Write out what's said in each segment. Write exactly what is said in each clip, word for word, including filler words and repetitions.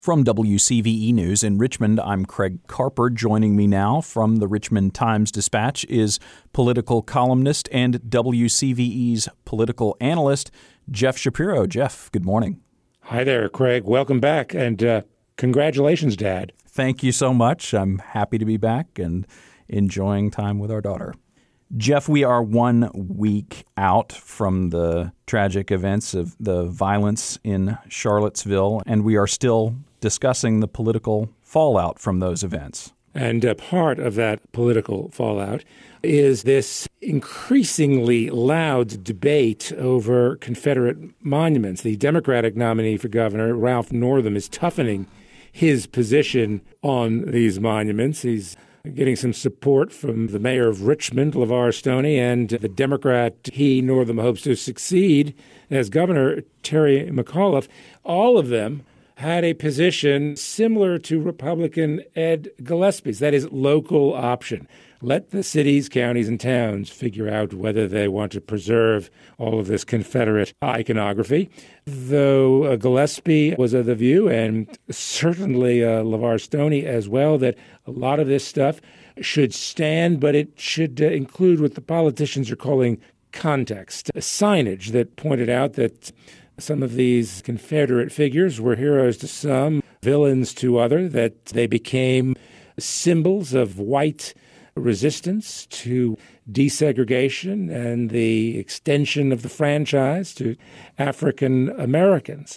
From W C V E News in Richmond, I'm Craig Carper. Joining me now from the Richmond Times-Dispatch is political columnist and W C V E's political analyst, Jeff Shapiro. Jeff, good morning. Hi there, Craig. Welcome back, and uh, congratulations, Dad. Thank you so much. I'm happy to be back and enjoying time with our daughter. Jeff, we are one week out from the tragic events of the violence in Charlottesville, and we are still discussing the political fallout from those events. And a part of that political fallout is this increasingly loud debate over Confederate monuments. The Democratic nominee for governor, Ralph Northam, is toughening his position on these monuments. He's getting some support from the mayor of Richmond, LeVar Stoney, and the Democrat he, Northam, hopes to succeed as governor, Terry McAuliffe. All of them had a position similar to Republican Ed Gillespie's, that is, local option. Let the cities, counties, and towns figure out whether they want to preserve all of this Confederate iconography. Though uh, Gillespie was of the view, and certainly uh, LeVar Stoney as well, that a lot of this stuff should stand, but it should uh, include what the politicians are calling context. Signage that pointed out that some of these Confederate figures were heroes to some, villains to others, that they became symbols of white resistance to desegregation and the extension of the franchise to African Americans.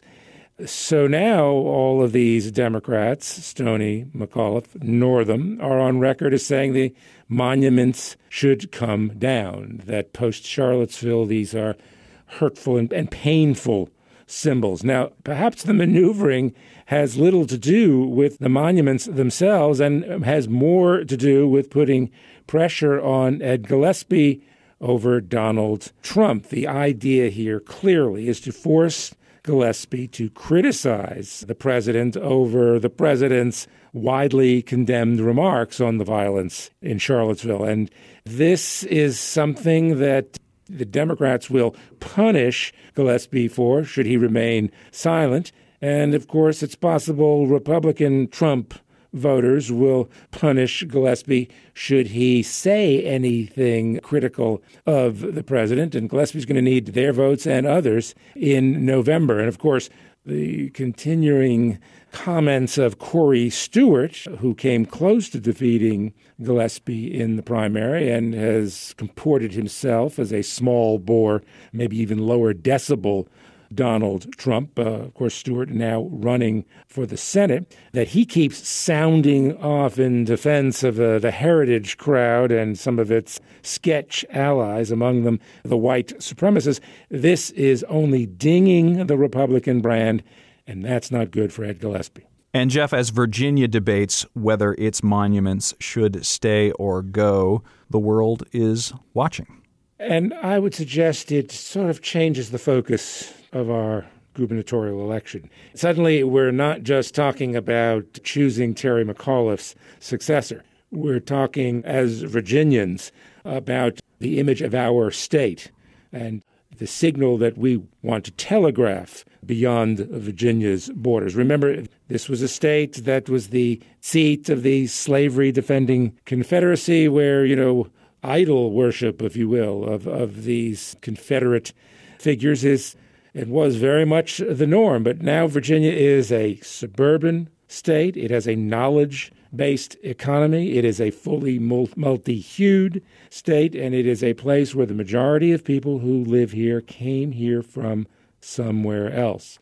So now all of these Democrats, Stoney, McAuliffe, Northam, are on record as saying the monuments should come down, that post-Charlottesville these are hurtful and, and painful symbols. Now, perhaps the maneuvering has little to do with the monuments themselves and has more to do with putting pressure on Ed Gillespie over Donald Trump. The idea here clearly is to force Gillespie to criticize the president over the president's widely condemned remarks on the violence in Charlottesville. And this is something that the Democrats will punish Gillespie for, should he remain silent. And, of course, it's possible Republican Trump voters will punish Gillespie should he say anything critical of the president. And Gillespie's going to need their votes and others in November. And, of course, the continuing comments of Corey Stewart, who came close to defeating Gillespie in the primary and has comported himself as a small bore, maybe even lower decibel Donald Trump. Uh, of course, Stewart now running for the Senate, that he keeps sounding off in defense of uh, the heritage crowd and some of its sketch allies, among them the white supremacists. This is only dinging the Republican brand, and that's not good for Ed Gillespie. And Jeff, as Virginia debates whether its monuments should stay or go, the world is watching. And I would suggest it sort of changes the focus of our gubernatorial election. Suddenly, we're not just talking about choosing Terry McAuliffe's successor. We're talking, as Virginians, about the image of our state and the signal that we want to telegraph beyond Virginia's borders. Remember, this was a state that was the seat of the slavery-defending Confederacy, where, you know, idol worship, if you will, of, of these Confederate figures is and was very much the norm. But now Virginia is a suburban state. It has a knowledge-based economy. It is a fully multi-hued state, and it is a place where the majority of people who live here came here from somewhere else.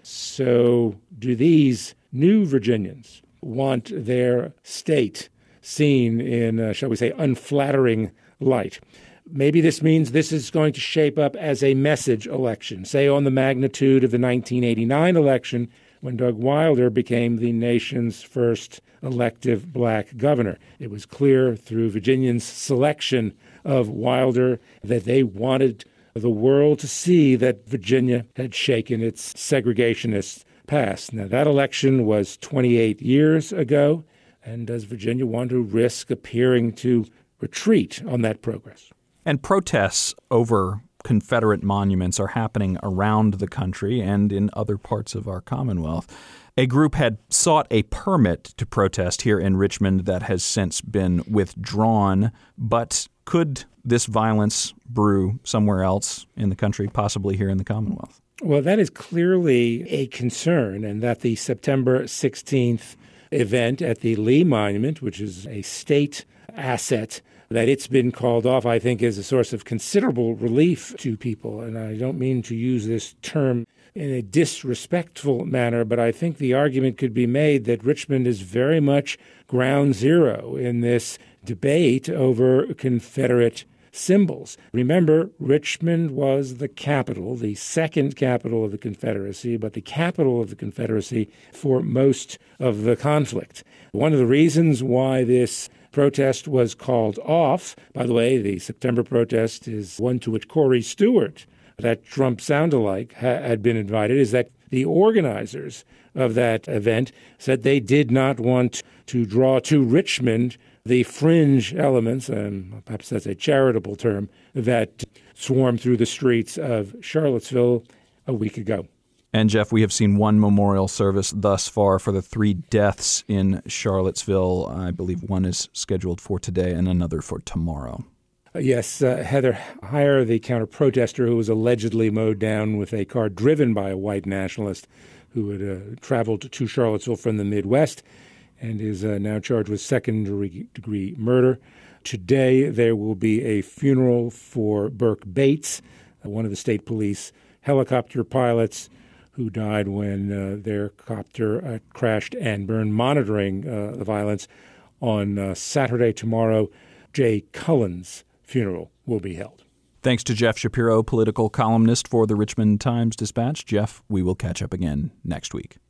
So do these new Virginians want their state seen in, uh, shall we say, unflattering light? Maybe this means this is going to shape up as a message election, say on the magnitude of the nineteen eighty-nine election, when Doug Wilder became the nation's first elective black governor. It was clear through Virginians' selection of Wilder that they wanted the world to see that Virginia had shaken its segregationist past. Now, that election was twenty-eight years ago, and does Virginia want to risk appearing to retreat on that progress? And protests over Confederate monuments are happening around the country and in other parts of our Commonwealth. A group had sought a permit to protest here in Richmond that has since been withdrawn. But could this violence brew somewhere else in the country, possibly here in the Commonwealth? Well, that is clearly a concern, and that the September sixteenth event at the Lee Monument, which is a state asset, that it's been called off, I think, is a source of considerable relief to people. And I don't mean to use this term in a disrespectful manner, but I think the argument could be made that Richmond is very much ground zero in this debate over Confederate symbols. Remember, Richmond was the capital, the second capital of the Confederacy, but the capital of the Confederacy for most of the conflict. One of the reasons why this protest was called off, by the way, the September protest is one to which Corey Stewart, that Trump sound-alike, ha- had been invited, is that the organizers of that event said they did not want to draw to Richmond the fringe elements, and perhaps that's a charitable term, that swarmed through the streets of Charlottesville a week ago. And, Jeff, we have seen one memorial service thus far for the three deaths in Charlottesville. I believe one is scheduled for today and another for tomorrow. Uh, yes, uh, Heather Heyer, the counter-protester who was allegedly mowed down with a car driven by a white nationalist who had uh, traveled to Charlottesville from the Midwest, and is uh, now charged with second-degree murder. Today, there will be a funeral for Burke Bates, uh, one of the state police helicopter pilots who died when uh, their copter uh, crashed and burned, monitoring uh, the violence. On uh, Saturday, tomorrow, Jay Cullen's funeral will be held. Thanks to Jeff Shapiro, political columnist for the Richmond Times-Dispatch. Jeff, we will catch up again next week.